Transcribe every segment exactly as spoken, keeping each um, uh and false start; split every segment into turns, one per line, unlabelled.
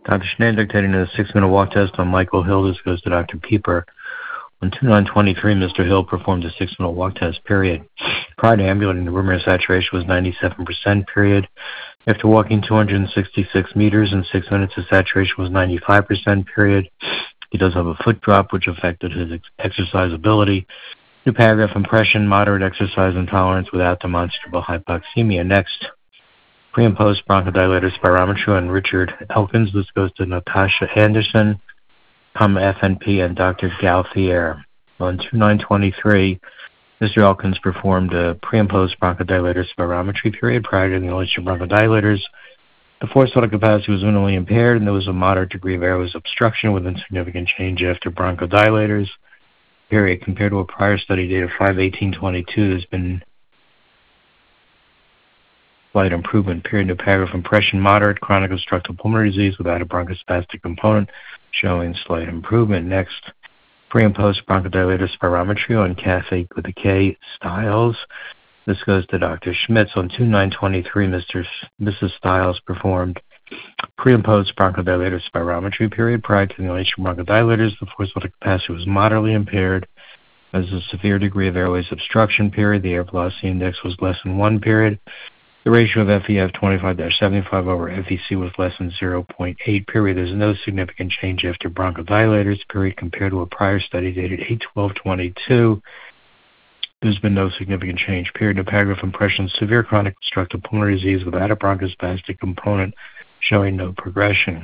Doctor Schneider dictating a six-minute walk test on Michael Hill. This goes to Doctor Pieper. On two nine twenty-three, Mister Hill performed a six-minute walk test, period. Prior to ambulating, the room air saturation was ninety-seven percent, period. After walking two hundred sixty-six meters in six minutes, his saturation was ninety-five percent, period. He does have a foot drop, which affected his ex- exercise ability. New paragraph, impression, moderate exercise intolerance without demonstrable hypoxemia. Next, pre and post bronchodilator spirometry on Richard Elkins. This goes to Natasha Anderson, comma F N P, and Doctor Gauthier. On two nine twenty-three, Mister Elkins performed a pre and post bronchodilator spirometry, period. Prior to the inhalation of bronchodilators, the forced vital capacity was minimally impaired, and there was a moderate degree of airways obstruction with insignificant change after bronchodilators, period. Compared to a prior study date of five eighteen twenty-two, there's been slight improvement, period. New paragraph, impression, moderate chronic obstructive pulmonary disease without a bronchospastic component, showing slight improvement. Next, pre and post bronchodilator spirometry on Cafe with a K Styles. This goes to Doctor Schmitz. On two nine twenty-three, Mister Missus Styles performed pre and post bronchodilator spirometry, period. Prior to the inhalation of bronchodilators, the forced vital capacity was moderately impaired. There was a severe degree of airways obstruction, period. The air velocity index was less than one, period. The ratio of F E F twenty-five seventy-five over F E C was less than zero point eight, period. There's no significant change after bronchodilators, period, compared to a prior study dated eight twelve twenty-two. There's been no significant change, period. No paragraph, impression, severe chronic obstructive pulmonary disease without a bronchospastic component, showing no progression.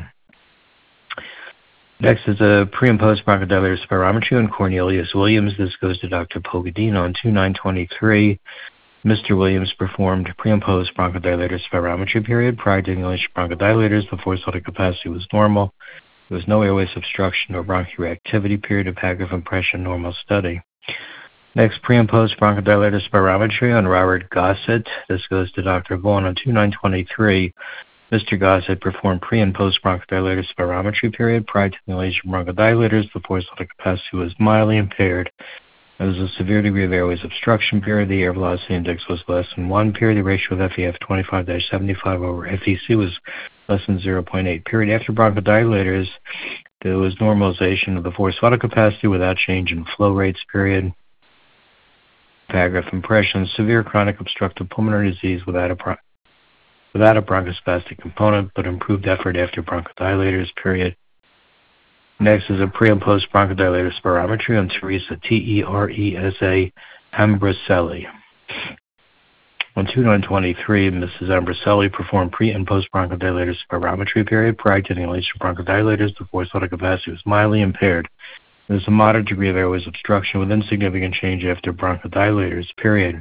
Next is a pre and post bronchodilator spirometry on Cornelius Williams. This goes to Doctor Pogadina. On two nine twenty-three, Mister Williams performed pre and post bronchodilator spirometry, period. Prior to inhalation of bronchodilators, the forced vital capacity was normal. There was no airways obstruction or bronchoreactivity, period. Of paragraph, impression, normal study. Next, pre and post bronchodilator spirometry on Robert Gossett. This goes to Doctor Vaughn. On two nine twenty-three, Mister Gossett performed pre and post bronchodilator spirometry, period. Prior to inhalation of bronchodilators, the forced vital capacity was mildly impaired. There was a severe degree of airways obstruction, period. The air velocity index was less than one, period. The ratio of F E F twenty-five seventy-five over F E C was less than zero point eight, period. After bronchodilators, there was normalization of the forced vital capacity without change in flow rates, period. Paragraph, impression, severe chronic obstructive pulmonary disease without a, without a bronchospastic component, but improved effort after bronchodilators, period. Next is a pre and post bronchodilator spirometry on Teresa, T E R E S A, Ambricelli. On two nine twenty-three, Missus Ambricelli performed pre and post bronchodilator spirometry, period. Prior to the inhalation of bronchodilators, the forced vital capacity was mildly impaired. There was a moderate degree of airways obstruction with insignificant change after bronchodilators, period.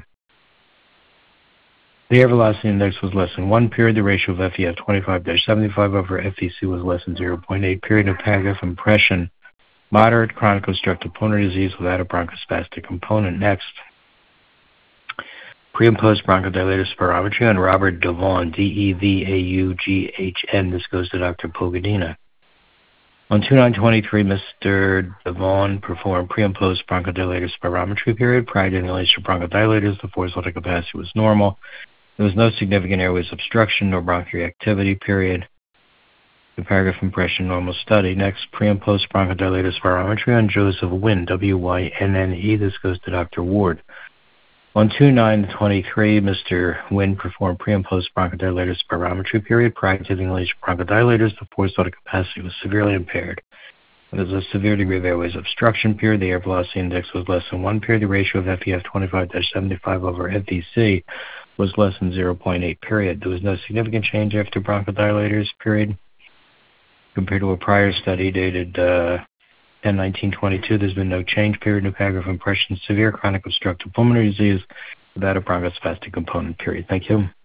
The air velocity index was less than one, period. The ratio of F E F twenty-five seventy-five over F E C was less than zero point eight, period. No paragraph, impression, moderate chronic obstructive pulmonary disease without a bronchospastic component. Next, pre and post bronchodilator spirometry on Robert Devon, D E V A U G H N. This goes to Doctor Pogadina. On two nine twenty-three, Mister Devon performed pre and post bronchodilator spirometry, period. Prior to inhalation of bronchodilators, the forced vital capacity was normal. There was no significant airways obstruction nor bronchoreactivity, period. The paragraph, impression, normal study. Next, pre and post bronchodilator spirometry on Joseph Wynn, W Y N N E. This goes to Doctor Ward. On two nine twenty-three, Mister Wynn performed pre and post bronchodilator spirometry, period. Prior to the inhalation of bronchodilators, the forced vital capacity was severely impaired. There was a severe degree of airways obstruction, period. The air velocity index was less than one, period. The ratio of F E F twenty-five seventy-five over F E C was less than zero point eight, period. There was no significant change after bronchodilators, period. Compared to a prior study dated uh, ten nineteen twenty-two, there's been no change, period. No paragraph, impression, severe chronic obstructive pulmonary disease without a bronchospastic component, period. Thank you.